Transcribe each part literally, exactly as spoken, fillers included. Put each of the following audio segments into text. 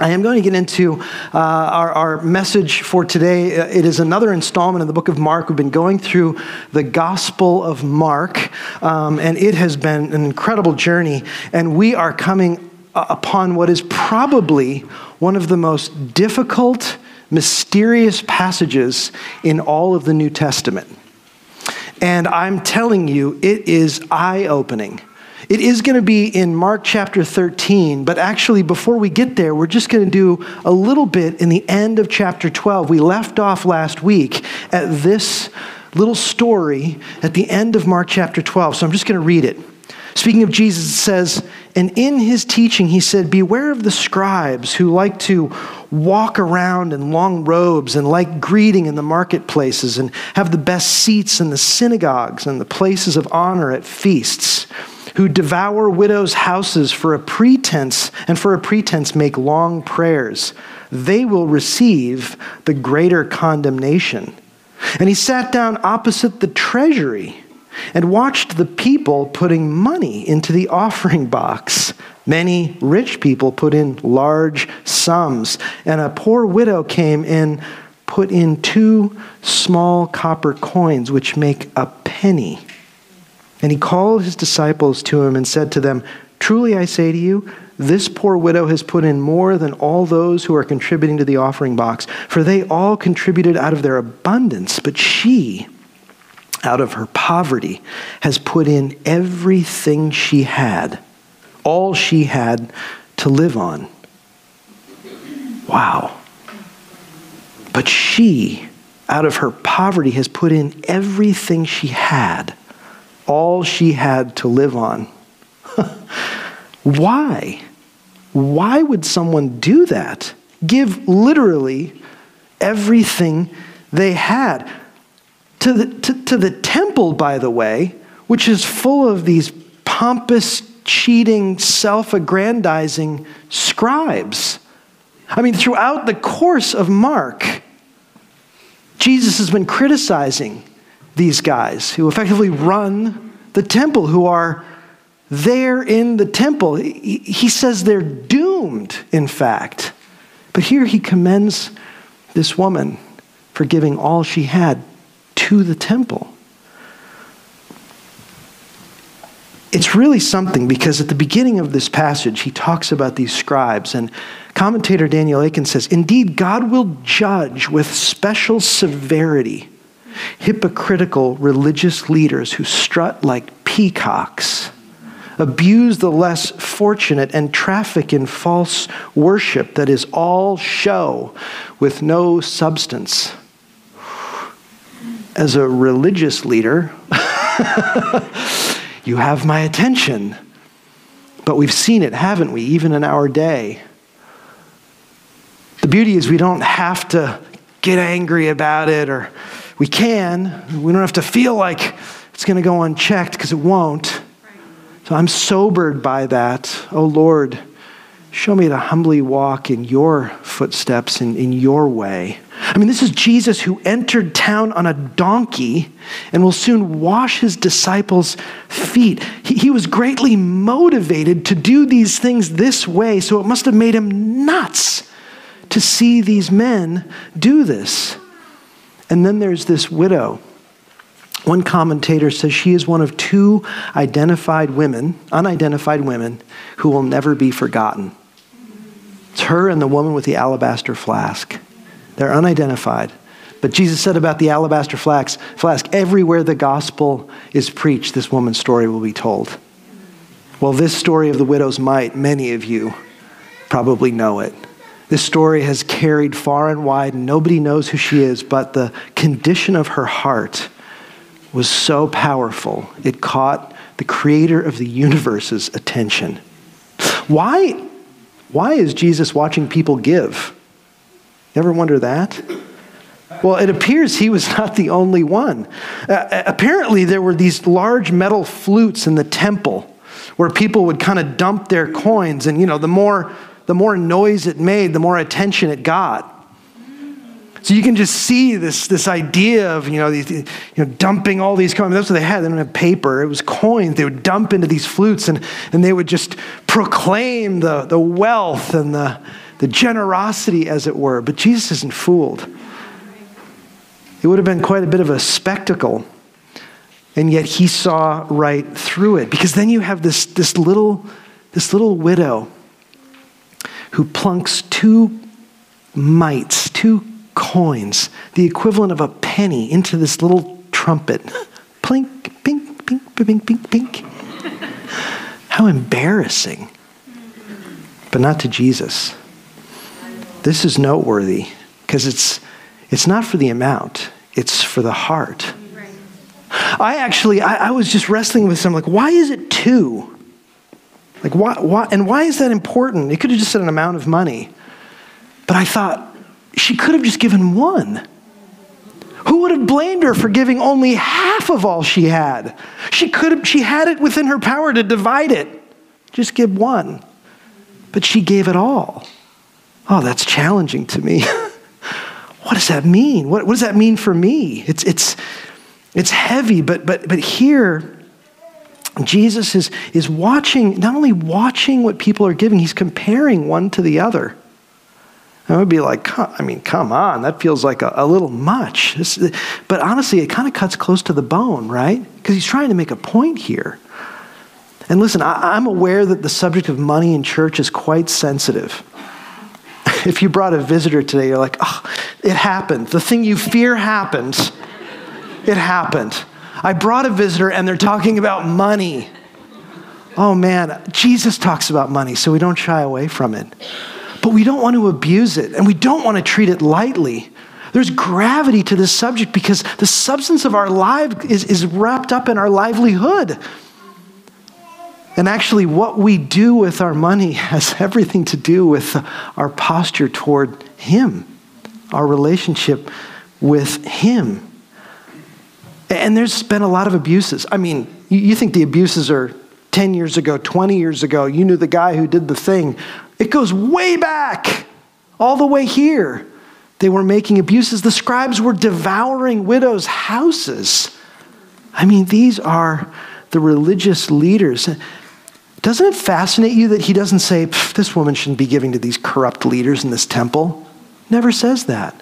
I am going to get into uh, our, our message for today. It is another installment in the book of Mark. We've been going through the Gospel of Mark, um, and it has been an incredible journey. And we are coming upon what is probably one of the most difficult, mysterious passages in all of the New Testament. And I'm telling you, it is eye-opening. It is going to be in Mark chapter thirteen, but actually before we get there, we're just going to do a little bit in the end of chapter twelve. We left off last week at this little story at the end of Mark chapter twelve, so I'm just going to read it. Speaking of Jesus, it says, "And in his teaching he said, 'Beware of the scribes who like to walk around in long robes and like greeting in the marketplaces and have the best seats in the synagogues and the places of honor at feasts, who devour widows' houses for a pretense, and for a pretense make long prayers. They will receive the greater condemnation.' And he sat down opposite the treasury and watched the people putting money into the offering box. Many rich people put in large sums, and a poor widow came and put in two small copper coins, which make a penny. And he called his disciples to him and said to them, 'Truly I say to you, this poor widow has put in more than all those who are contributing to the offering box, for they all contributed out of their abundance, but she, out of her poverty, has put in everything she had, all she had to live on.'" Wow. "But she, out of her poverty, has put in everything she had, all she had to live on." Why? Why would someone do that? Give literally everything they had. To the, to, to the temple, by the way, which is full of these pompous, cheating, self-aggrandizing scribes. I mean, throughout the course of Mark, Jesus has been criticizing these guys who effectively run the temple, who are there in the temple. He, he says they're doomed, in fact. But here he commends this woman for giving all she had to the temple. It's really something, because at the beginning of this passage, he talks about these scribes, and commentator Daniel Akin says, "Indeed, God will judge with special severity hypocritical religious leaders who strut like peacocks, abuse the less fortunate, and traffic in false worship that is all show with no substance." As a religious leader, you have my attention. But we've seen it, haven't we, even in our day? The beauty is we don't have to get angry about it, or we can. We don't have to feel like it's going to go unchecked, because it won't. So I'm sobered by that. Oh Lord, show me to humbly walk in your footsteps and in your way. I mean, this is Jesus who entered town on a donkey and will soon wash his disciples' feet. He, he was greatly motivated to do these things this way, so it must have made him nuts to see these men do this. And then there's this widow. One commentator says she is one of two identified women, unidentified women, who will never be forgotten. It's her and the woman with the alabaster flask. They're unidentified. But Jesus said about the alabaster flask, flask, everywhere the gospel is preached, this woman's story will be told. Well, this story of the widow's mite, many of you probably know it. This story has carried far and wide, and nobody knows who she is, but the condition of her heart was so powerful, it caught the creator of the universe's attention. Why, why is Jesus watching people give? You ever wonder that? Well, it appears he was not the only one. Uh, apparently, there were these large metal flutes in the temple where people would kind of dump their coins, and you know, the more the more noise it made, the more attention it got. So you can just see this, this idea of, you know, these, you know, dumping all these coins. That's what they had. They didn't have paper. It was coins. They would dump into these flutes, and, and they would just proclaim the, the wealth and the, the generosity, as it were. But Jesus isn't fooled. It would have been quite a bit of a spectacle. And yet he saw right through it. Because then you have this, this little, this little widow who plunks two mites, two coins, the equivalent of a penny, into this little trumpet. Plink, pink, pink, pink, pink, pink. How embarrassing. But not to Jesus. This is noteworthy because it's it's not for the amount, it's for the heart. I actually, I, I was just wrestling with some, like, why is it two? Like, why, why, and why is that important? It could have just said an amount of money. But I thought, she could have just given one. Who would have blamed her for giving only half of all she had? She could have, she had it within her power to divide it. Just give one. But she gave it all. Oh, that's challenging to me. What does that mean? What, what does that mean for me? It's, it's, it's heavy, but, but, but here, Jesus is, is watching, not only watching what people are giving, he's comparing one to the other. And I would be like, I mean, come on, that feels like a, a little much. This, but honestly, it kind of cuts close to the bone, right? Because he's trying to make a point here. And listen, I, I'm aware that the subject of money in church is quite sensitive. If you brought a visitor today, you're like, oh, it happened. The thing you fear happened. It happened. I brought a visitor and they're talking about money. Oh man, Jesus talks about money, so we don't shy away from it. But we don't want to abuse it, and we don't want to treat it lightly. There's gravity to this subject because the substance of our life is, is wrapped up in our livelihood. And actually, what we do with our money has everything to do with our posture toward Him, our relationship with Him. And there's been a lot of abuses. I mean, you, you think the abuses are ten years ago, twenty years ago. You knew the guy who did the thing. It goes way back, all the way here. They were making abuses. The scribes were devouring widows' houses. I mean, these are the religious leaders. Doesn't it fascinate you that he doesn't say, this woman shouldn't be giving to these corrupt leaders in this temple? Never says that.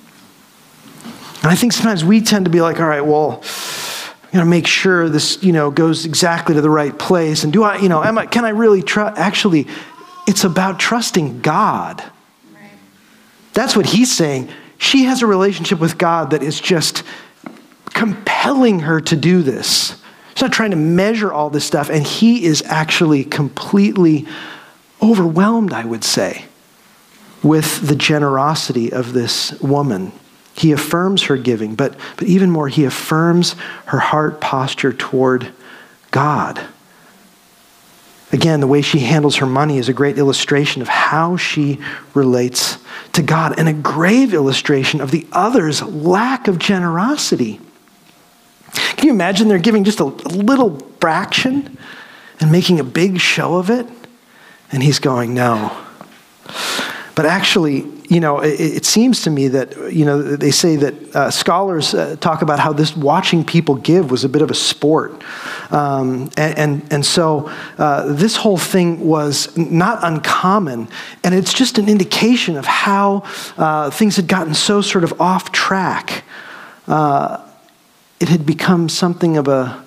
And I think sometimes we tend to be like, all right, well, I'm going to make sure this, you know, goes exactly to the right place. And do I, you know, am I, can I really trust? Actually, it's about trusting God. Right. That's what he's saying. She has a relationship with God that is just compelling her to do this. She's not trying to measure all this stuff, and he is actually completely overwhelmed, I would say, with the generosity of this woman. He affirms her giving, but, but even more, he affirms her heart posture toward God. Again, the way she handles her money is a great illustration of how she relates to God, and a grave illustration of the other's lack of generosity. Can you imagine they're giving just a, a little fraction and making a big show of it? And he's going, no. But actually, you know, it, it seems to me that, you know, they say that uh, scholars uh, talk about how this watching people give was a bit of a sport. Um, and, and, and so uh, this whole thing was not uncommon. And it's just an indication of how uh, things had gotten so sort of off track. Uh, it had become something of a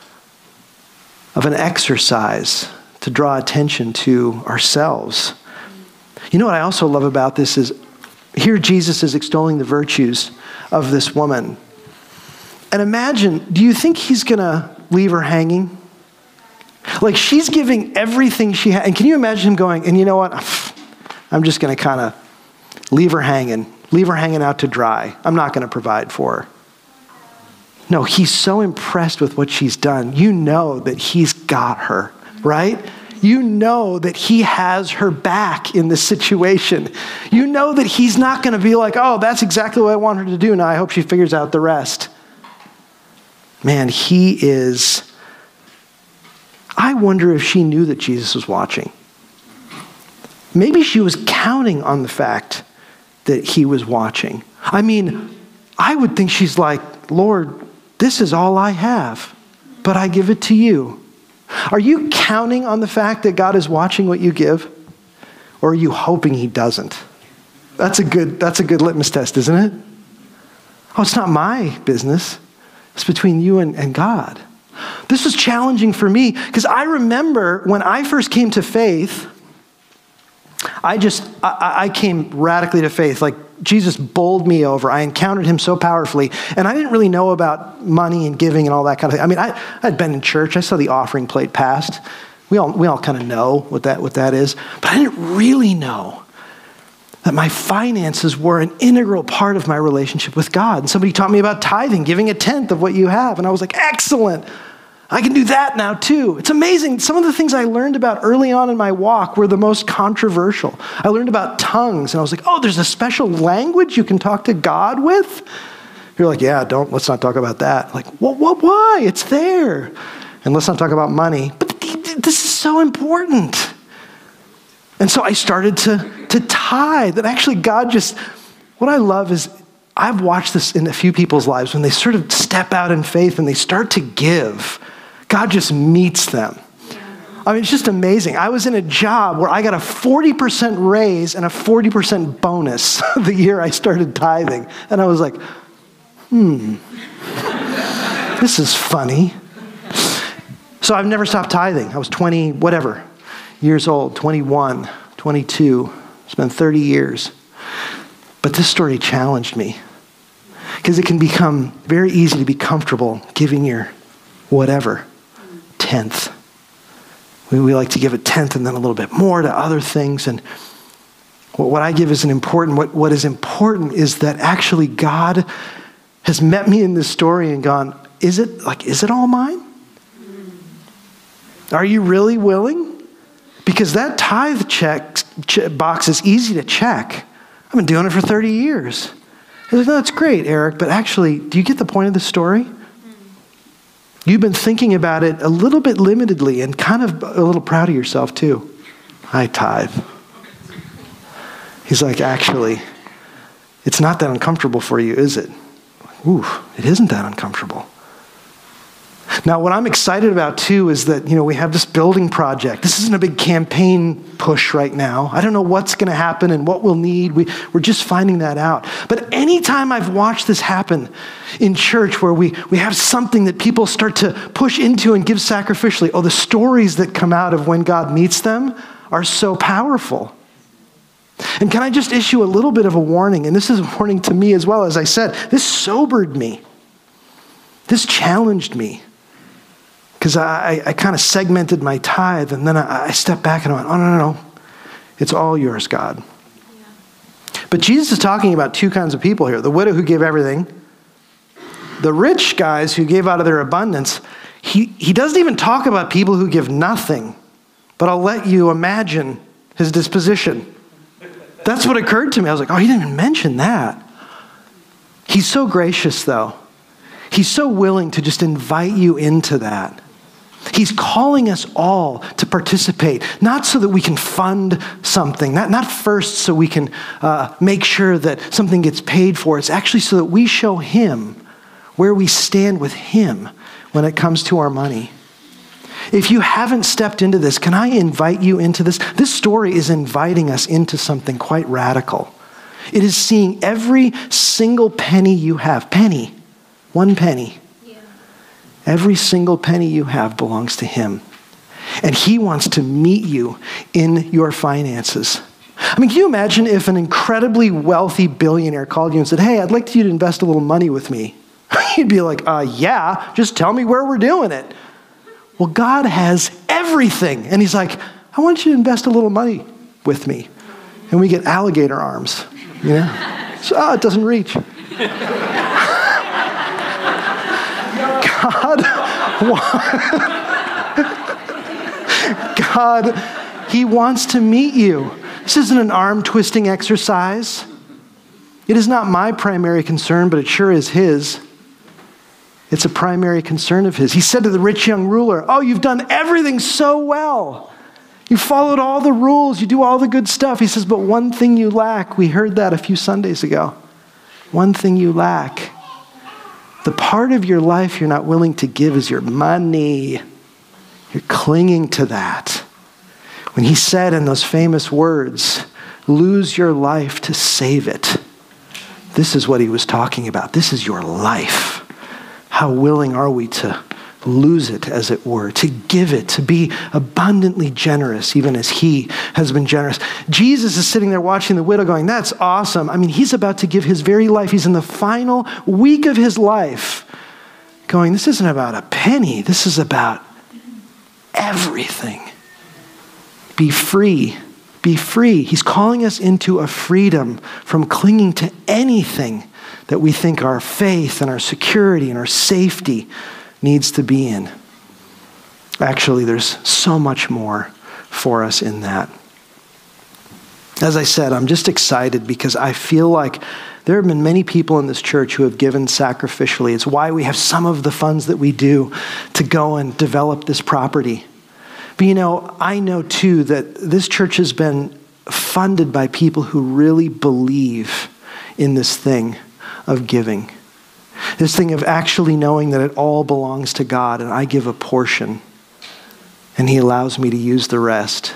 of an exercise to draw attention to ourselves. You know what I also love about this is here Jesus is extolling the virtues of this woman. And imagine, do you think he's going to leave her hanging? Like she's giving everything she has. And can you imagine him going, and you know what? I'm just going to kind of leave her hanging, leave her hanging out to dry. I'm not going to provide for her. No, he's so impressed with what she's done. You know that he's got her, right? You know that he has her back in this situation. You know that he's not going to be like, oh, that's exactly what I want her to do. Now I hope she figures out the rest. Man, he is... I wonder if she knew that Jesus was watching. Maybe she was counting on the fact that he was watching. I mean, I would think she's like, Lord, this is all I have, but I give it to you. Are you counting on the fact that God is watching what you give? Or are you hoping he doesn't? That's a good, that's a good litmus test, isn't it? Oh, it's not my business. It's between you and, and God. This was challenging for me because I remember when I first came to faith, I just, I, I came radically to faith. Like Jesus bowled me over. I encountered him so powerfully. And I didn't really know about money and giving and all that kind of thing. I mean, I, I'd been in church. I saw the offering plate passed. We all, we all kind of know what that, what that is. But I didn't really know that my finances were an integral part of my relationship with God. And somebody taught me about tithing, giving a tenth of what you have. And I was like, excellent. I can do that now too. It's amazing. Some of the things I learned about early on in my walk were the most controversial. I learned about tongues and I was like, oh, there's a special language you can talk to God with? You're like, yeah, don't, let's not talk about that. Like, what, what, why? It's there. And let's not talk about money. But this is so important. And so I started to, to tithe. And actually God just, what I love is I've watched this in a few people's lives when they sort of step out in faith and they start to give. God just meets them. I mean, it's just amazing. I was in a job where I got a forty percent raise and a forty percent bonus the year I started tithing. And I was like, hmm, this is funny. So I've never stopped tithing. I was twenty, whatever, years old, twenty-one, twenty-two. It's been thirty years. But this story challenged me because it can become very easy to be comfortable giving your whatever, tenth. We, we like to give a tenth and then a little bit more to other things. And what, what I give isn't important. What, what is important is that actually God has met me in this story and gone, is it like, is it all mine? Are you really willing? Because that tithe check, check box is easy to check. I've been doing it for thirty years. Like, no, that's great, Eric, but actually, do you get the point of the story? You've been thinking about it a little bit limitedly and kind of a little proud of yourself too. I tithe. He's like, actually, it's not that uncomfortable for you, is it? Ooh, it isn't that uncomfortable. Now, what I'm excited about too is that, you know, we have this building project. This isn't a big campaign push right now. I don't know what's going to happen and what we'll need. We, we're just finding that out. But anytime I've watched this happen in church where we, we have something that people start to push into and give sacrificially, oh, the stories that come out of when God meets them are so powerful. And can I just issue a little bit of a warning? And this is a warning to me as well. As I said, this sobered me. This challenged me. Because I, I kind of segmented my tithe, and then I, I stepped back and I went, oh, no, no, no. It's all yours, God. Yeah. But Jesus is talking about two kinds of people here. The widow who gave everything. The rich guys who gave out of their abundance. He, he doesn't even talk about people who give nothing. But I'll let you imagine his disposition. That's what occurred to me. I was like, oh, he didn't even mention that. He's so gracious, though. He's so willing to just invite you into that. He's calling us all to participate, not so that we can fund something, not, not first so we can uh, make sure that something gets paid for. It's actually so that we show him where we stand with him when it comes to our money. If you haven't stepped into this, can I invite you into this? This story is inviting us into something quite radical. It is seeing every single penny you have, penny, one penny. Yeah. Every single penny you have belongs to him. And he wants to meet you in your finances. I mean, can you imagine if an incredibly wealthy billionaire called you and said, hey, I'd like you to invest a little money with me? You'd be like, uh, yeah, just tell me where we're doing it. Well, God has everything. And he's like, I want you to invest a little money with me. And we get alligator arms, you know? So, oh, it doesn't reach. God, God, he wants to meet you. This isn't an arm-twisting exercise. It is not my primary concern, but it sure is his. It's a primary concern of his. He said to the rich young ruler, oh, you've done everything so well. You followed all the rules. You do all the good stuff. He says, but one thing you lack. We heard that a few Sundays ago. One thing you lack. The part of your life you're not willing to give is your money. You're clinging to that. When he said in those famous words, lose your life to save it, this is what he was talking about. This is your life. How willing are we to lose it, as it were, to give it, to be abundantly generous, even as he has been generous. Jesus is sitting there watching the widow going, that's awesome. I mean, he's about to give his very life. He's in the final week of his life going, this isn't about a penny. This is about everything. Be free. Be free. He's calling us into a freedom from clinging to anything that we think our faith and our security and our safety needs to be in. Actually, there's so much more for us in that. As I said, I'm just excited because I feel like there have been many people in this church who have given sacrificially. It's why we have some of the funds that we do to go and develop this property. But you know, I know too that this church has been funded by people who really believe in this thing of giving. This thing of actually knowing that it all belongs to God and I give a portion and he allows me to use the rest.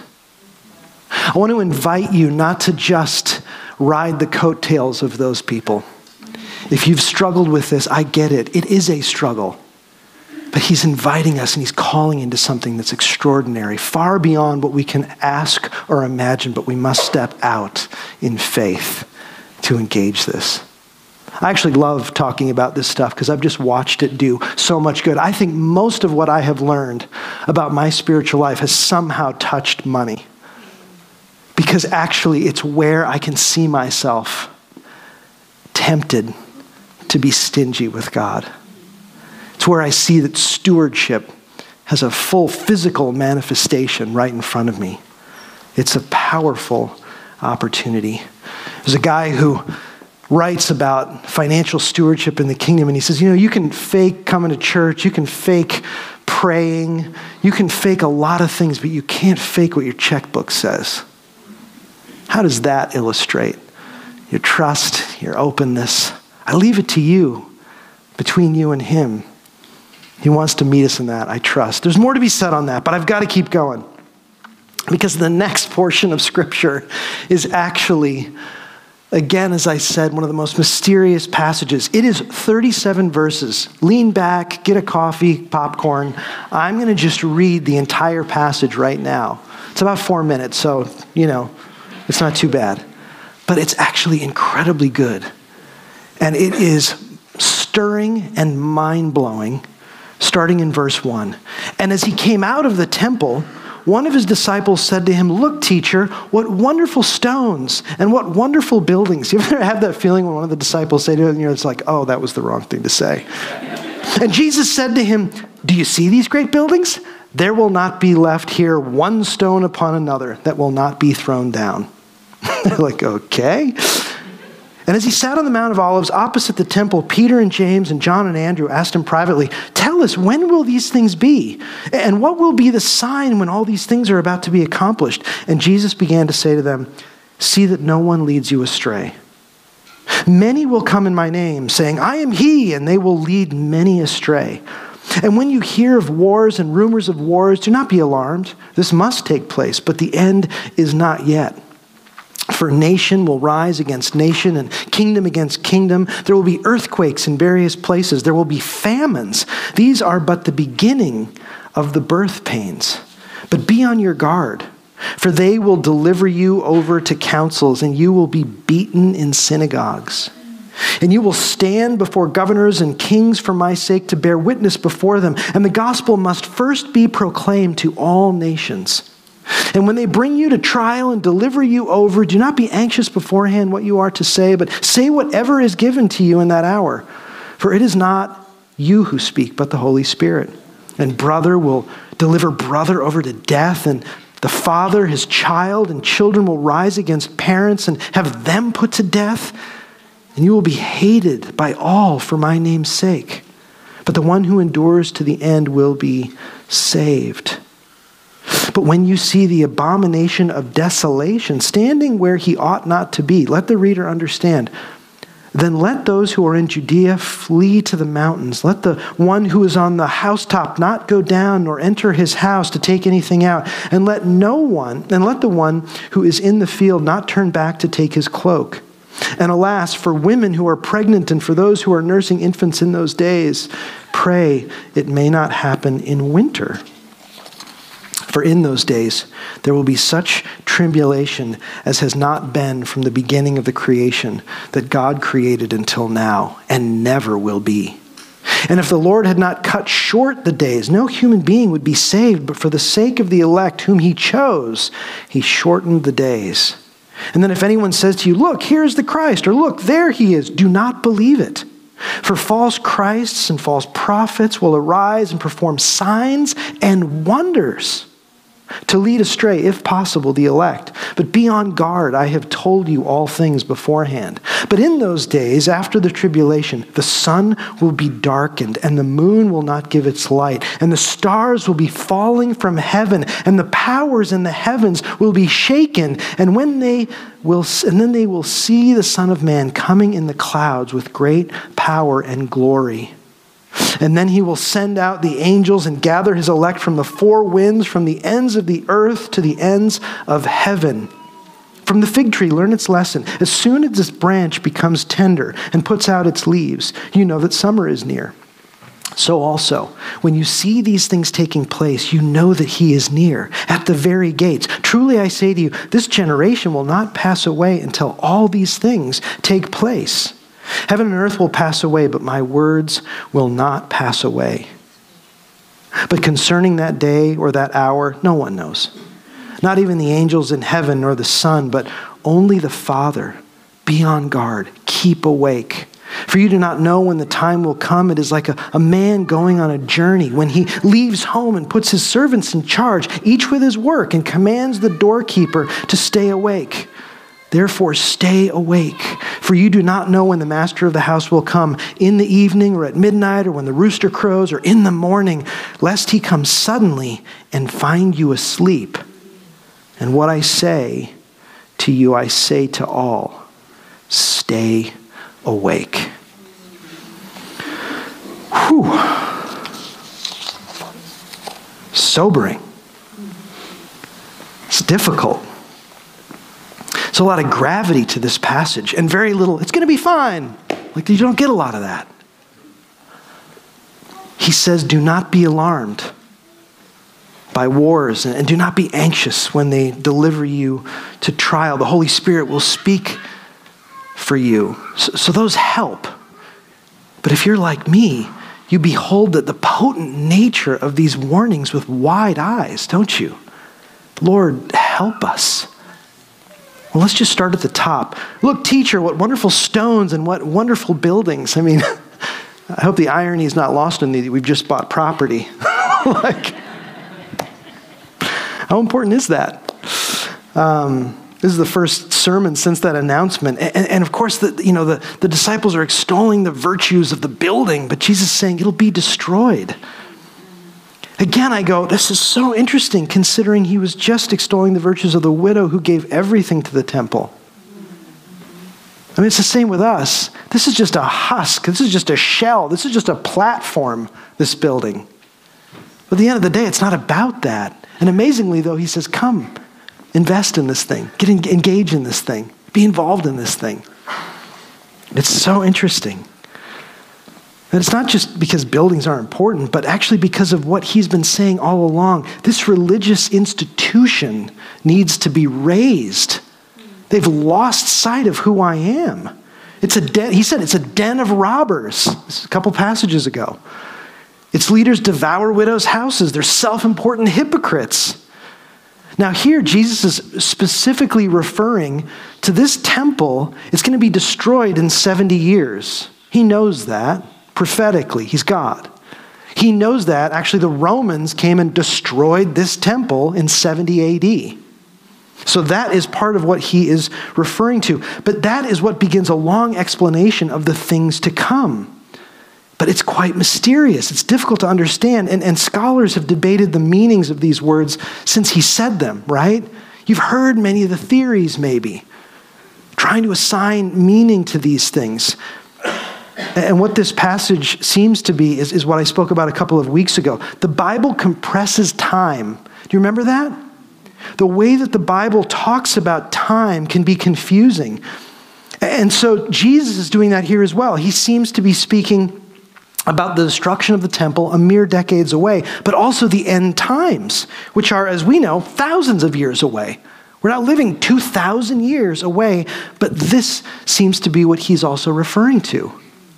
I want to invite you not to just ride the coattails of those people. If you've struggled with this, I get it. It is a struggle. But he's inviting us and he's calling into something that's extraordinary, far beyond what we can ask or imagine, but we must step out in faith to engage this. I actually love talking about this stuff because I've just watched it do so much good. I think most of what I have learned about my spiritual life has somehow touched money. Because actually it's where I can see myself tempted to be stingy with God. It's where I see that stewardship has a full physical manifestation right in front of me. It's a powerful opportunity. There's a guy who writes about financial stewardship in the kingdom, and he says, you know, you can fake coming to church, you can fake praying, you can fake a lot of things, but you can't fake what your checkbook says. How does that illustrate your trust, your openness? I leave it to you, between you and him. He wants to meet us in that, I trust. There's more to be said on that, but I've got to keep going. Because the next portion of Scripture is actually, again, as I said, one of the most mysterious passages. It is thirty-seven verses. Lean back, get a coffee, popcorn. I'm going to just read the entire passage right now. It's about four minutes, so, you know, it's not too bad. But it's actually incredibly good. And it is stirring and mind-blowing, starting in verse one. And as he came out of the temple, one of his disciples said to him, look, teacher, what wonderful stones and what wonderful buildings. You ever have that feeling when one of the disciples say to him, you know, it's like, oh, that was the wrong thing to say. And Jesus said to him, do you see these great buildings? There will not be left here one stone upon another that will not be thrown down. They're like, okay. And as he sat on the Mount of Olives opposite the temple, Peter and James and John and Andrew asked him privately, tell us, when will these things be? And what will be the sign when all these things are about to be accomplished? And Jesus began to say to them, see that no one leads you astray. Many will come in my name, saying, I am he, and they will lead many astray. And when you hear of wars and rumors of wars, do not be alarmed. This must take place, but the end is not yet. For nation will rise against nation and kingdom against kingdom. There will be earthquakes in various places. There will be famines. These are but the beginning of the birth pains. But be on your guard, for they will deliver you over to councils, and you will be beaten in synagogues. And you will stand before governors and kings for my sake to bear witness before them. And the gospel must first be proclaimed to all nations. And when they bring you to trial and deliver you over, do not be anxious beforehand what you are to say, but say whatever is given to you in that hour. For it is not you who speak, but the Holy Spirit. And brother will deliver brother over to death, and the father his child, and children will rise against parents and have them put to death. And you will be hated by all for my name's sake. But the one who endures to the end will be saved. But when you see the abomination of desolation standing where he ought not to be, let the reader understand. Then let those who are in Judea flee to the mountains. Let the one who is on the housetop not go down nor enter his house to take anything out. And let no one, and let the one who is in the field not turn back to take his cloak. And alas, for women who are pregnant and for those who are nursing infants in those days, pray it may not happen in winter. For in those days there will be such tribulation as has not been from the beginning of the creation that God created until now, and never will be. And if the Lord had not cut short the days, no human being would be saved, but for the sake of the elect whom he chose, he shortened the days. And then if anyone says to you, look, here's the Christ, or look, there he is, do not believe it. For false Christs and false prophets will arise and perform signs and wonders to lead astray, if possible, the elect. But be on guard. I have told you all things beforehand. But in those days, after the tribulation, the sun will be darkened, and the moon will not give its light, and the stars will be falling from heaven, and the powers in the heavens will be shaken. And when they will, and then they will see the Son of Man coming in the clouds with great power and glory. And then he will send out the angels and gather his elect from the four winds, from the ends of the earth to the ends of heaven. From the fig tree, learn its lesson. As soon as this branch becomes tender and puts out its leaves, you know that summer is near. So also, when you see these things taking place, you know that he is near, at the very gates. Truly I say to you, this generation will not pass away until all these things take place. Heaven and earth will pass away, but my words will not pass away. But concerning that day or that hour, no one knows. Not even the angels in heaven nor the Son, but only the Father. Be on guard. Keep awake. For you do not know when the time will come. It is like a, a man going on a journey when he leaves home and puts his servants in charge, each with his work, and commands the doorkeeper to stay awake. Therefore, stay awake, for you do not know when the master of the house will come, in the evening or at midnight or when the rooster crows or in the morning, lest he come suddenly and find you asleep. And what I say to you, I say to all, stay awake. Whew. Sobering. It's difficult. There's a lot of gravity to this passage and very little, it's going to be fine. Like, you don't get a lot of that. He says, do not be alarmed by wars, and do not be anxious when they deliver you to trial. The Holy Spirit will speak for you. So, so those help. But if you're like me, you behold the, the potent nature of these warnings with wide eyes, don't you? Lord, help us. Well, let's just start at the top. Look, teacher, what wonderful stones and what wonderful buildings. I mean, I hope the irony is not lost on me. We've just bought property. Like, how important is that? Um, this is the first sermon since that announcement. And, and of course, the, you know, the, the disciples are extolling the virtues of the building, but Jesus is saying it'll be destroyed. Again, I go, this is so interesting considering he was just extolling the virtues of the widow who gave everything to the temple. I mean, it's the same with us. This is just a husk. This is just a shell. This is just a platform, this building. But at the end of the day, it's not about that. And amazingly, though, he says, come, invest in this thing. Get en- engaged in this thing. Be involved in this thing. It's so interesting. And it's not just because buildings are important, but actually because of what he's been saying all along. This religious institution needs to be raised. They've lost sight of who I am. It's a den, he said it's a den of robbers. This is a couple passages ago. Its leaders devour widows' houses. They're self-important hypocrites. Now here, Jesus is specifically referring to this temple. It's going to be destroyed in seventy years. He knows that. Prophetically, he's God. He knows that actually the Romans came and destroyed this temple in seventy A D. So that is part of what he is referring to. But that is what begins a long explanation of the things to come. But it's quite mysterious. It's difficult to understand. And, and scholars have debated the meanings of these words since he said them, right? You've heard many of the theories maybe. trying to assign meaning to these things. And what this passage seems to be is, is what I spoke about a couple of weeks ago. The Bible compresses time. Do you remember that? The way that the Bible talks about time can be confusing. And so Jesus is doing that here as well. He seems to be speaking about the destruction of the temple a mere decades away, but also the end times, which are, as we know, thousands of years away. We're not living two thousand years away, but this seems to be what he's also referring to.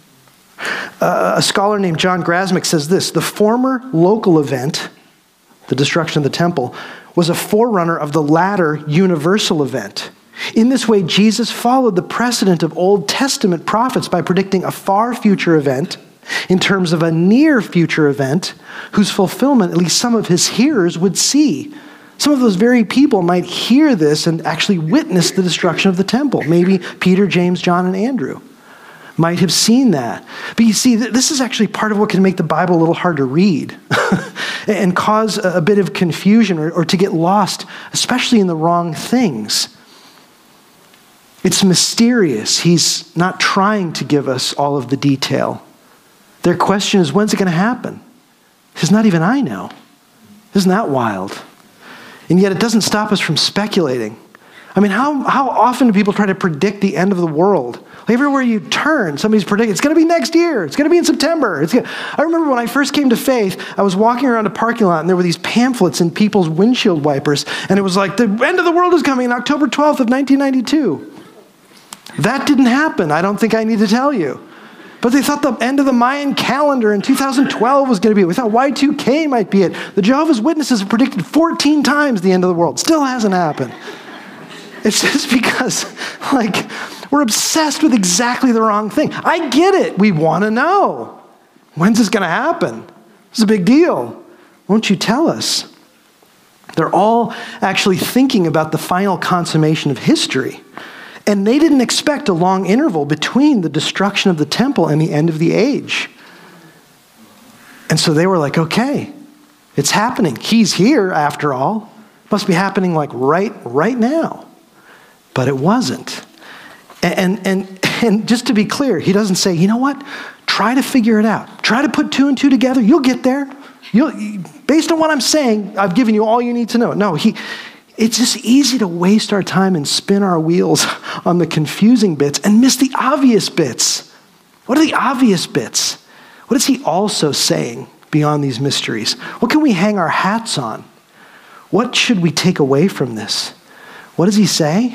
Uh, a scholar named John Grasmick says this: the former local event, the destruction of the temple, was a forerunner of the latter universal event. In this way, Jesus followed the precedent of Old Testament prophets by predicting a far future event in terms of a near future event whose fulfillment at least some of his hearers would see. Some of those very people might hear this and actually witness the destruction of the temple. Maybe Peter, James, John, and Andrew might have seen that. But you see, this is actually part of what can make the Bible a little hard to read and cause a bit of confusion or, or to get lost, especially in the wrong things. It's mysterious. He's not trying to give us all of the detail. Their question is, when's it going to happen? He says, not even I know. Isn't that wild? And yet it doesn't stop us from speculating. I mean, how, how often do people try to predict the end of the world? Like everywhere you turn, somebody's predicting, it's going to be next year. It's going to be in September. It's gonna... I remember when I first came to faith, I was walking around a parking lot and there were these pamphlets in people's windshield wipers. And it was like, the end of the world is coming on October twelfth of nineteen ninety-two. That didn't happen. I don't think I need to tell you. But they thought the end of the Mayan calendar in two thousand twelve was going to be it. We thought Y two K might be it. The Jehovah's Witnesses have predicted fourteen times the end of the world. Still hasn't happened. It's just because, like, we're obsessed with exactly the wrong thing. I get it. We want to know. When's this going to happen? It's a big deal. Won't you tell us? They're all actually thinking about the final consummation of history. And they didn't expect a long interval between the destruction of the temple and the end of the age. And so they were like, okay, it's happening. He's here after all. Must be happening like right, right now. But it wasn't. And, and, and just to be clear, he doesn't say, you know what? Try to figure it out. Try to put two and two together. You'll get there. You'll, based on what I'm saying, I've given you all you need to know. No, he... It's just easy to waste our time and spin our wheels on the confusing bits and miss the obvious bits. What are the obvious bits? What is he also saying beyond these mysteries? What can we hang our hats on? What should we take away from this? What does he say?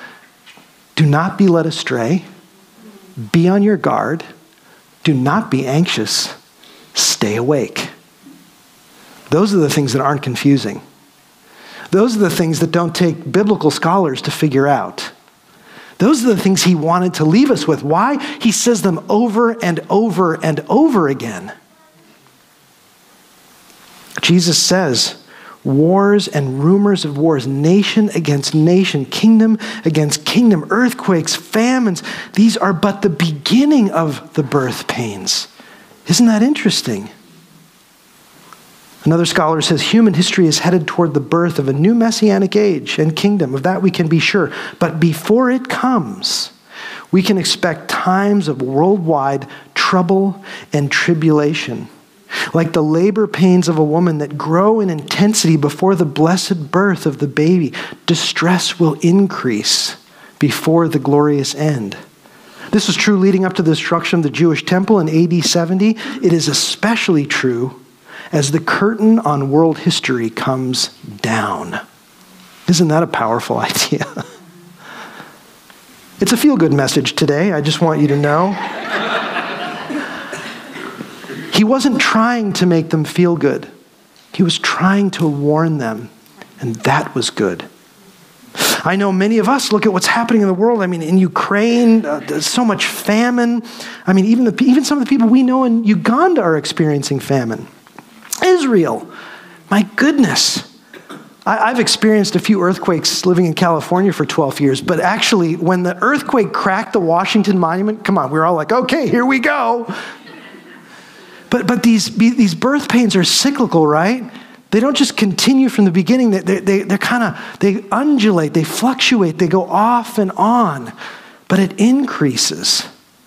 Do not be led astray. Be on your guard. Do not be anxious. Stay awake. Those are the things that aren't confusing. Those are the things that don't take biblical scholars to figure out. Those are the things he wanted to leave us with. Why? He says them over and over and over again. Jesus says, wars and rumors of wars, nation against nation, kingdom against kingdom, earthquakes, famines, these are but the beginning of the birth pains. Isn't that interesting? Another scholar says human history is headed toward the birth of a new messianic age and kingdom. Of that we can be sure. But before it comes, we can expect times of worldwide trouble and tribulation. Like the labor pains of a woman that grow in intensity before the blessed birth of the baby, distress will increase before the glorious end. This was true leading up to the destruction of the Jewish temple in A D seventy. It is especially true as the curtain on world history comes down. Isn't that a powerful idea? It's a feel-good message today, I just want you to know. He wasn't trying to make them feel good. He was trying to warn them, and that was good. I know many of us look at what's happening in the world. I mean, in Ukraine, uh, there's so much famine. I mean, even, the, even some of the people we know in Uganda are experiencing famine. Israel, my goodness. I, I've experienced a few earthquakes living in California for twelve years, but actually when the earthquake cracked the Washington Monument, come on, we were all like, okay, here we go. But but these, these birth pains are cyclical, right? They don't just continue from the beginning. They, they, they, they're kind of, they undulate, they fluctuate, they go off and on. but it increases.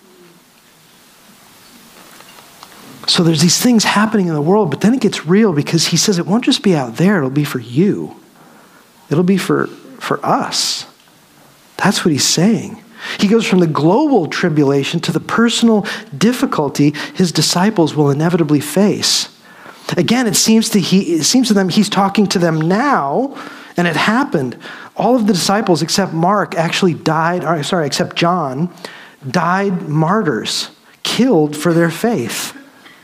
So there's these things happening in the world, but then it gets real because he says it won't just be out there, it'll be for you. It'll be for, for us. That's what he's saying. He goes from the global tribulation to the personal difficulty his disciples will inevitably face. Again, it seems to he it seems to them he's talking to them now, and it happened. All of the disciples except Mark actually died, or sorry, except John, died martyrs, killed for their faith.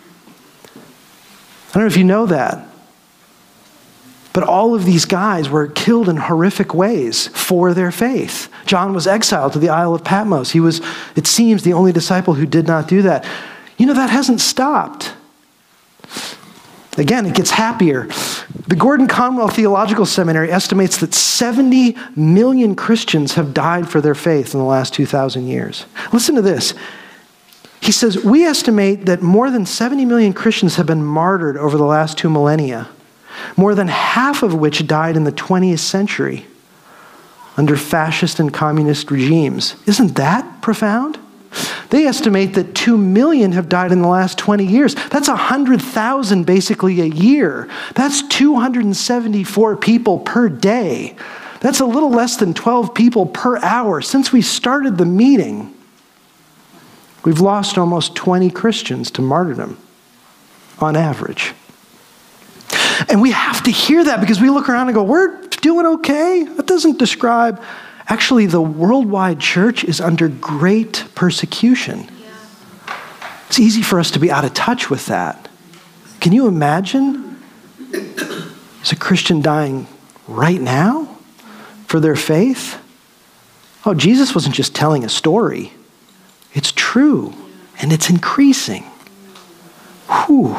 I don't know if you know that. But all of these guys were killed in horrific ways for their faith. John was exiled to the Isle of Patmos. He was, it seems, the only disciple who did not do that. You know, that hasn't stopped. Again, it gets happier. The Gordon Conwell Theological Seminary estimates that seventy million Christians have died for their faith in the last two thousand years. Listen to this. He says, we estimate that more than seventy million Christians have been martyred over the last two millennia, more than half of which died in the twentieth century under fascist and communist regimes. Isn't that profound? They estimate that two million have died in the last twenty years. That's one hundred thousand basically a year. That's two hundred seventy-four people per day. That's a little less than twelve people per hour. Since we started the meeting, we've lost almost twenty Christians to martyrdom on average. And we have to hear that because we look around and go, we're doing okay. That doesn't describe. Actually, the worldwide church is under great persecution. Yeah. It's easy for us to be out of touch with that. Can you imagine? Is a Christian dying right now for their faith? Oh, Jesus wasn't just telling a story. It's true, and it's increasing. Whew.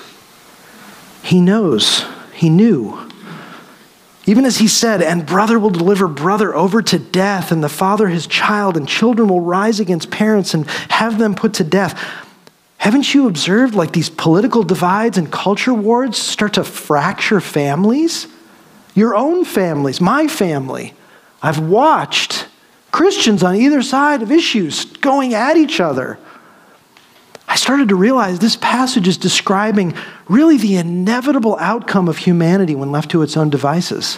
He knows. He knew. Even as he said, and brother will deliver brother over to death, and the father his child, and children will rise against parents and have them put to death. Haven't you observed like these political divides and culture wars start to fracture families? Your own families, my family. I've watched Christians on either side of issues going at each other. I started to realize this passage is describing really the inevitable outcome of humanity when left to its own devices.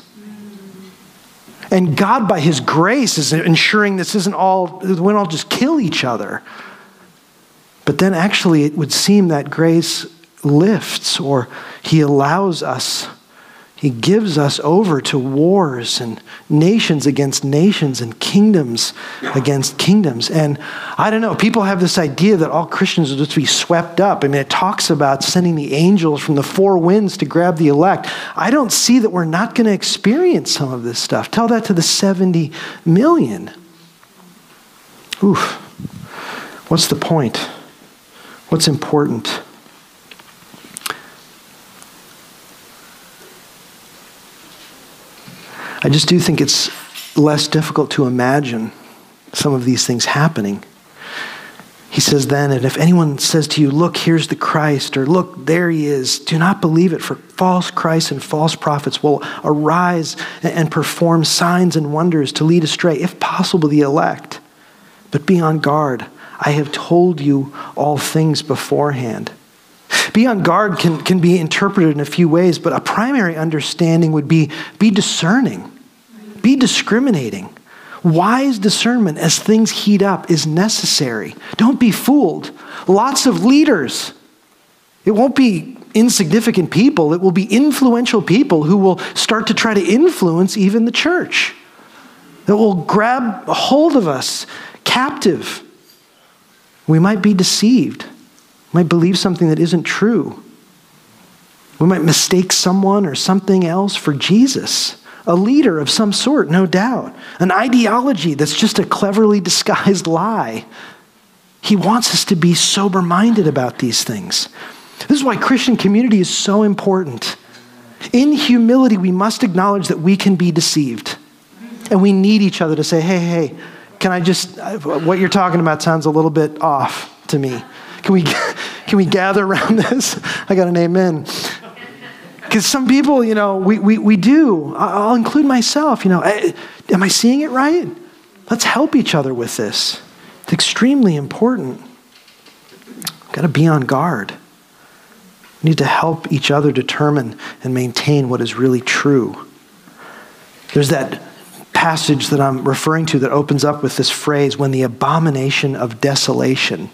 And God, by his grace, is ensuring this isn't all, we don't all just kill each other. But then actually it would seem that grace lifts, or he allows us, he gives us over to wars and nations against nations and kingdoms against kingdoms. And I don't know, people have this idea that all Christians will just be swept up. I mean, it talks about sending the angels from the four winds to grab the elect. I don't see that we're not going to experience some of this stuff. Tell that to the seventy million. Oof. What's the point? What's important? I just do think it's less difficult to imagine some of these things happening. He says then, and if anyone says to you, look, here's the Christ, or look, there he is, do not believe it, for false Christs and false prophets will arise and perform signs and wonders to lead astray, if possible, the elect. But be on guard. I have told you all things beforehand. Be on guard can, can be interpreted in a few ways, but a primary understanding would be be discerning. Be discriminating. Wise discernment as things heat up is necessary. Don't be fooled. Lots of leaders. It won't be insignificant people. It will be influential people who will start to try to influence even the church. That will grab a hold of us captive. We might be deceived. We might believe something that isn't true. We might mistake someone or something else for Jesus. A leader of some sort, no doubt. An ideology that's just a cleverly disguised lie. He wants us to be sober-minded about these things. This is why Christian community is so important. In humility, we must acknowledge that we can be deceived. And we need each other to say, hey, hey, can I just, what you're talking about sounds a little bit off to me. Can we, can we gather around this? I got an amen. Because some people, you know, we, we, we do. I'll include myself, you know. Am I seeing it right? Let's help each other with this. It's extremely important. We've got to be on guard. We need to help each other determine and maintain what is really true. There's that passage that I'm referring to that opens up with this phrase, when the abomination of desolation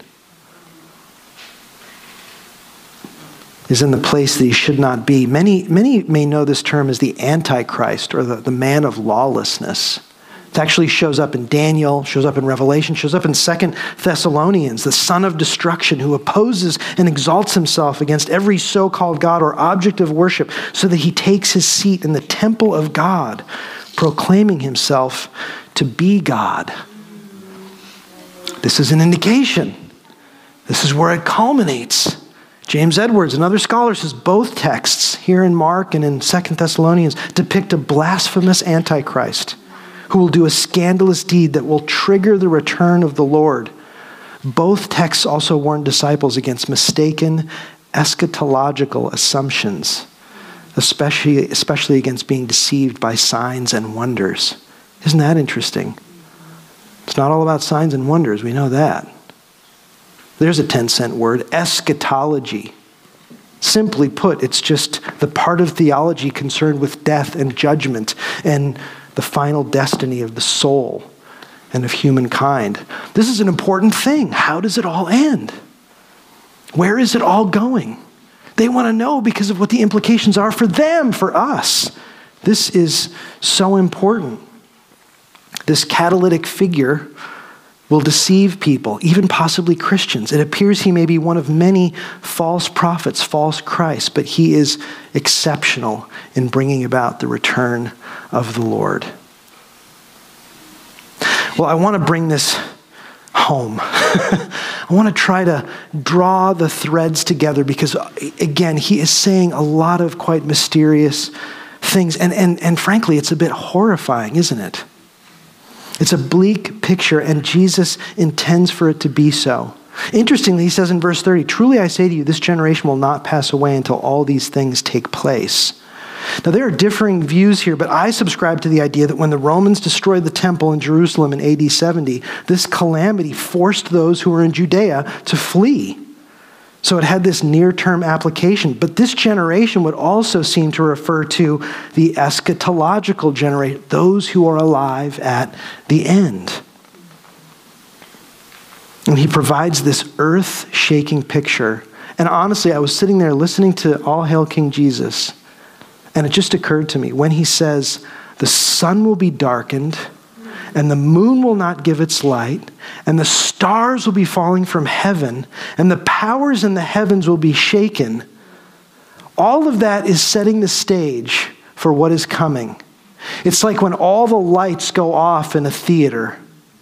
is in the place that he should not be. Many, many may know this term as the Antichrist, or the, the man of lawlessness. It actually shows up in Daniel, shows up in Revelation, shows up in Second Thessalonians, the son of destruction who opposes and exalts himself against every so-called God or object of worship, so that he takes his seat in the temple of God, proclaiming himself to be God. This is an indication. This is where it culminates. James Edwards, another scholar, says both texts here in Mark and in Second Thessalonians depict a blasphemous Antichrist who will do a scandalous deed that will trigger the return of the Lord. Both texts also warn disciples against mistaken eschatological assumptions, especially, especially against being deceived by signs and wonders. Isn't that interesting? It's not all about signs and wonders. We know that. There's a ten-cent word, eschatology. Simply put, it's just the part of theology concerned with death and judgment and the final destiny of the soul and of humankind. This is an important thing. How does it all end? Where is it all going? They want to know because of what the implications are for them, for us. This is so important. This catalytic figure will deceive people, even possibly Christians. It appears he may be one of many false prophets, false Christs, but he is exceptional in bringing about the return of the Lord. Well, I want to bring this home. I want to try to draw the threads together because, again, he is saying a lot of quite mysterious things. And, and, and frankly, it's a bit horrifying, isn't it? It's a bleak picture, and Jesus intends for it to be so. Interestingly, he says in verse thirty, "Truly I say to you, this generation will not pass away until all these things take place." Now, there are differing views here, but I subscribe to the idea that when the Romans destroyed the temple in Jerusalem in A D seventy, this calamity forced those who were in Judea to flee. So it had this near-term application. But this generation would also seem to refer to the eschatological generation, those who are alive at the end. And he provides this earth-shaking picture. And honestly, I was sitting there listening to All Hail King Jesus, and it just occurred to me when he says, the sun will be darkened, and the moon will not give its light, and the stars will be falling from heaven, and the powers in the heavens will be shaken. All of that is setting the stage for what is coming. It's like when all the lights go off in a theater,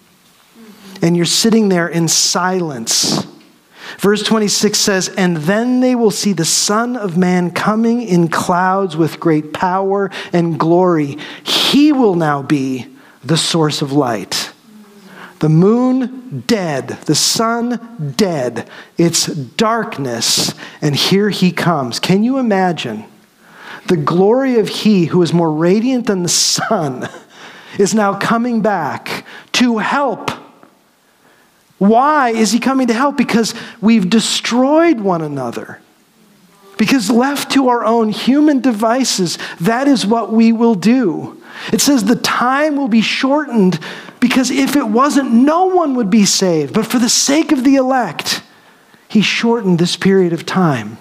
and you're sitting there in silence. Verse twenty-six says, "And then they will see the Son of Man coming in clouds with great power and glory. He will now be the source of light. The moon dead, the sun dead. It's darkness, and here he comes." Can you imagine? The glory of he who is more radiant than the sun is now coming back to help. Why is he coming to help? Because we've destroyed one another. Because left to our own human devices, that is what we will do. It says the time will be shortened because if it wasn't, no one would be saved. But for the sake of the elect, he shortened this period of time.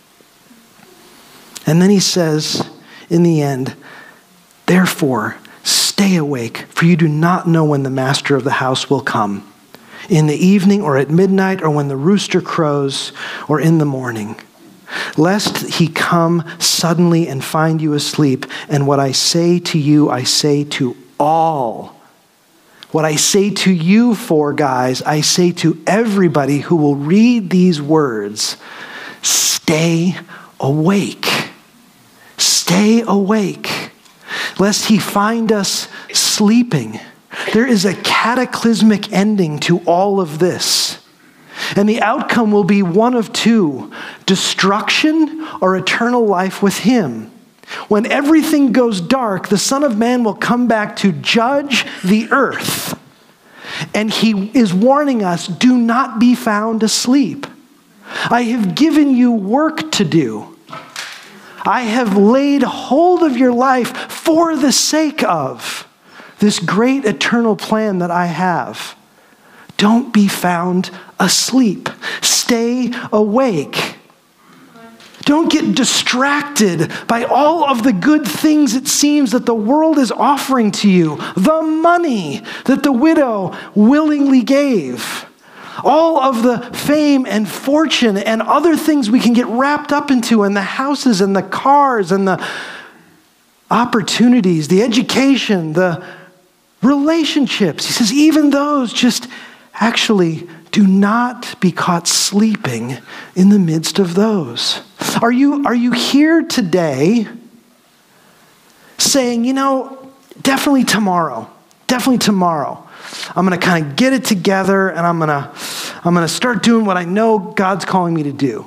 And then he says in the end, "Therefore, stay awake, for you do not know when the master of the house will come, in the evening or at midnight or when the rooster crows or in the morning, lest he come suddenly and find you asleep. And what I say to you, I say to all." What I say to you for, guys, I say to everybody who will read these words, stay awake. Stay awake, lest he find us sleeping. There is a cataclysmic ending to all of this. And the outcome will be one of two: destruction or eternal life with him. When everything goes dark, the Son of Man will come back to judge the earth. And he is warning us, do not be found asleep. I have given you work to do. I have laid hold of your life for the sake of this great eternal plan that I have. Don't be found asleep. Stay awake. Don't get distracted by all of the good things it seems that the world is offering to you. The money that the widow willingly gave. All of the fame and fortune and other things we can get wrapped up into, and the houses and the cars and the opportunities, the education, the relationships. He says, even those, just actually do not be caught sleeping in the midst of those. Are you, are you here today saying, you know, definitely tomorrow, definitely tomorrow, I'm going to kind of get it together and I'm going to I'm going to start doing what I know God's calling me to do.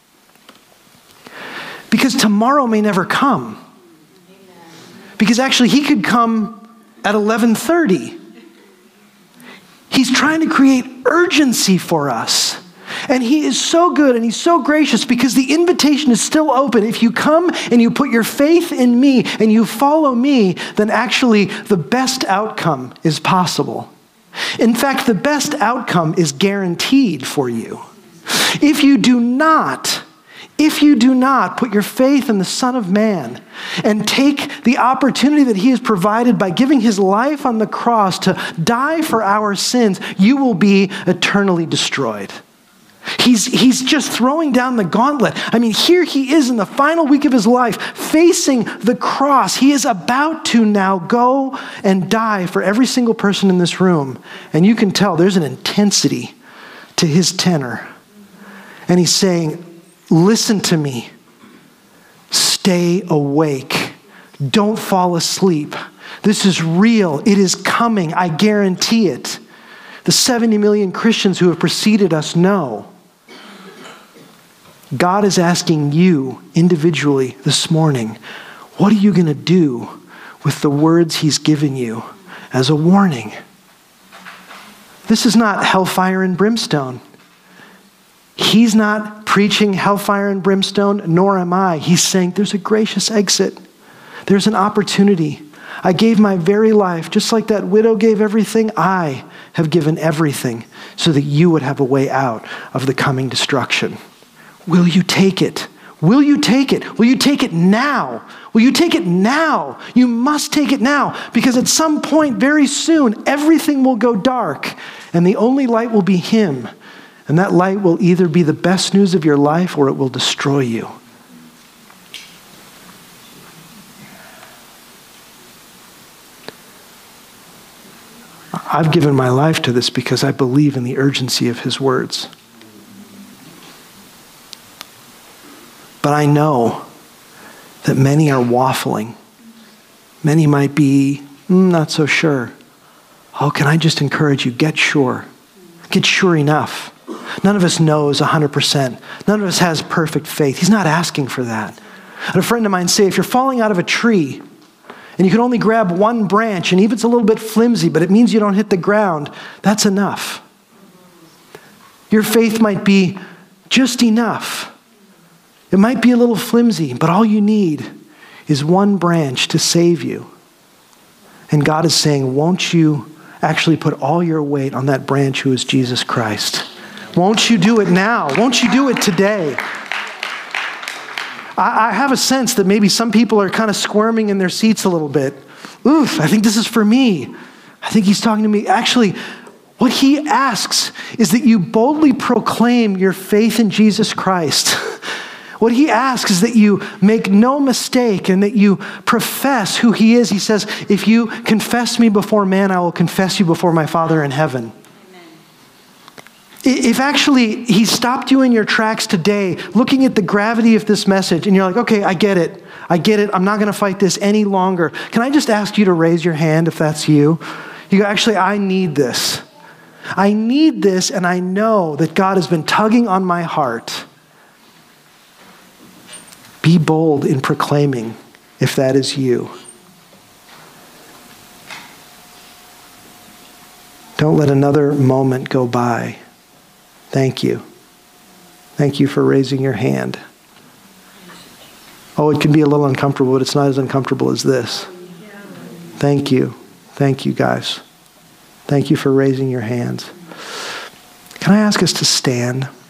Because tomorrow may never come. Because actually he could come at eleven thirty. He's trying to create urgency for us. And he is so good and he's so gracious because the invitation is still open. If you come and you put your faith in me and you follow me, then actually the best outcome is possible. In fact, the best outcome is guaranteed for you. If you do not, if you do not put your faith in the Son of Man and take the opportunity that he has provided by giving his life on the cross to die for our sins, you will be eternally destroyed. He's, he's just throwing down the gauntlet. I mean, here he is in the final week of his life, facing the cross. He is about to now go and die for every single person in this room. And you can tell there's an intensity to his tenor. And he's saying, listen to me. Stay awake. Don't fall asleep. This is real. It is coming. I guarantee it. The seventy million Christians who have preceded us know. God is asking you individually this morning, what are you going to do with the words he's given you as a warning? This is not hellfire and brimstone. He's not preaching hellfire and brimstone, nor am I. He's saying there's a gracious exit. There's an opportunity. I gave my very life, just like that widow gave everything, I have given everything so that you would have a way out of the coming destruction. Will you take it? Will you take it? Will you take it now? Will you take it now? You must take it now, because at some point very soon, everything will go dark and the only light will be him. And that light will either be the best news of your life or it will destroy you. I've given my life to this because I believe in the urgency of his words. But I know that many are waffling. Many might be mm, not so sure. Oh, can I just encourage you, get sure. Get sure enough. None of us knows one hundred percent. None of us has perfect faith. He's not asking for that. I had a friend of mine say, if you're falling out of a tree and you can only grab one branch, and even if it's a little bit flimsy, but it means you don't hit the ground, that's enough. Your faith might be just enough. It might be a little flimsy, but all you need is one branch to save you. And God is saying, won't you actually put all your weight on that branch who is Jesus Christ? Won't you do it now? Won't you do it today? I, I have a sense that maybe some people are kind of squirming in their seats a little bit. Oof, I think this is for me. I think he's talking to me. Actually, what he asks is that you boldly proclaim your faith in Jesus Christ. What he asks is that you make no mistake and that you profess who he is. He says, if you confess me before man, I will confess you before my Father in heaven. Amen. If actually he stopped you in your tracks today, looking at the gravity of this message, and you're like, okay, I get it. I get it. I'm not going to fight this any longer. Can I just ask you to raise your hand if that's you? You go, actually, I need this. I need this, and I know that God has been tugging on my heart. Be bold in proclaiming if that is you. Don't let another moment go by. Thank you. Thank you for raising your hand. Oh, it can be a little uncomfortable, but it's not as uncomfortable as this. Thank you. Thank you, guys. Thank you for raising your hands. Can I ask us to stand?